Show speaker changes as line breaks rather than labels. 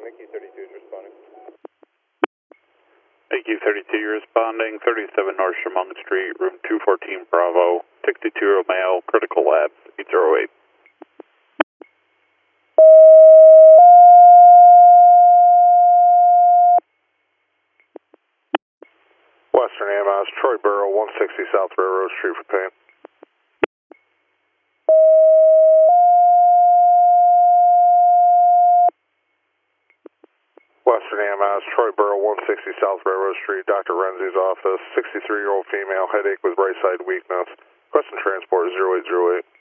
AQ32 is responding.
AQ32, you're responding. 37 North Chemung Street, room 214 Bravo, 62 Romeo, critical labs, 808.
Western AMS, Troy Borough, 160 South Railroad Street for paint. Western AMS, Troy Borough, 160 South Railroad Street, Dr. Renzi's office, 63-year-old female, headache with right side weakness. Requesting transport 0808.